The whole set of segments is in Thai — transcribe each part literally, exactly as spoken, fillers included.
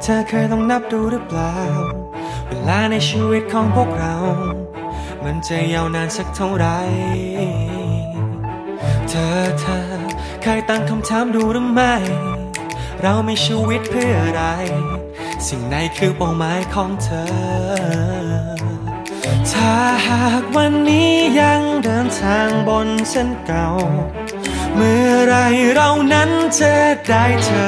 เธอเคยลองนับดูหรือเปล่าเวลาในชีวิตของพวกเรามันจะยาวนานสักเท่าไหร่เธอเธอเคยตั้งคำถามดูหรือไม่เรามีชีวิตเพื่ออะไรสิ่งไหนคือเป้าหมายของเธอถ้าหากวันนี้ยังเดินทางบนเส้นเก่าเมื่อไรเรานั้นจะได้เจอ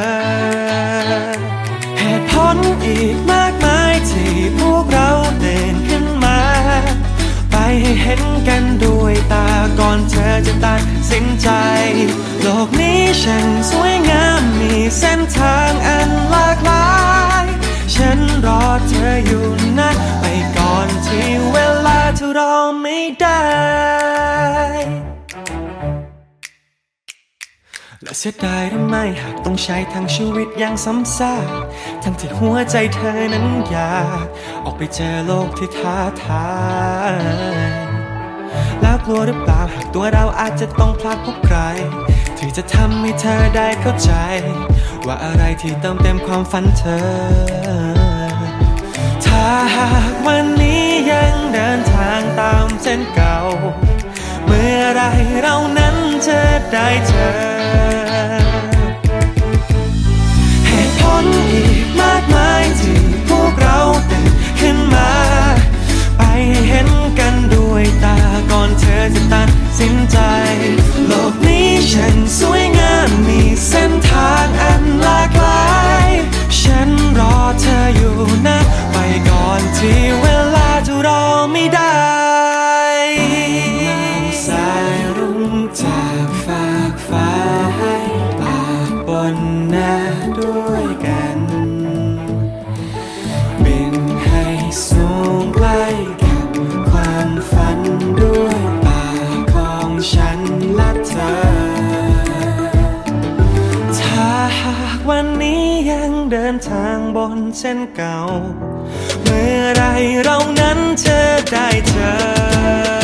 เหตุผลอีกมากมายที่พวกเราเดินขึ้นมาไปให้เห็นกันด้วยตาก่อนเธอจะตัดสินใจโลกนี้ช่างสวยงามมีเส้นทางอันหลากหลายฉันรอเธออยู่นะไปก่อนที่เวลาเธอรอไม่ได้และเสียดายหรือไม่หากต้องใช้ทั้งชีวิตอย่างซ้ำซากทั้งที่หัวใจเธอนั้นอยากออกไปเจอโลกที่ท้าทายแล้วกลัวหรือเปล่าหากตัวเราอาจจะต้องพลาดพบใครที่จะทำให้เธอได้เข้าใจว่าอะไรที่เติมเต็มความฝันเธอถ้าหากวันนี้ยังเดินทางตามเส้นเก่าเมื่อไรเรานั้นจะได้เจอเหตุผลอีกมากมายที่พวกเราตื่นขึ้นมาไปให้เห็นกันด้วยตาก่อนเธอจะตัดสินใจโลกนี้ฉันสวยงามมีเส้นทางอันหลากหลายฉันรอเธออยู่นะไปก่อนที่เวลาจะรอไม่ได้สายรุ่งจากฟากฟ้าให้ปากบนหน้าด้วยกันบินให้สูงใกล้กับความฝันด้วยปากของฉันและเธอถ้าหากวันนี้ยังเดินทางบนเส้นเก่าเมื่อไรเรานั้นจะได้เจอ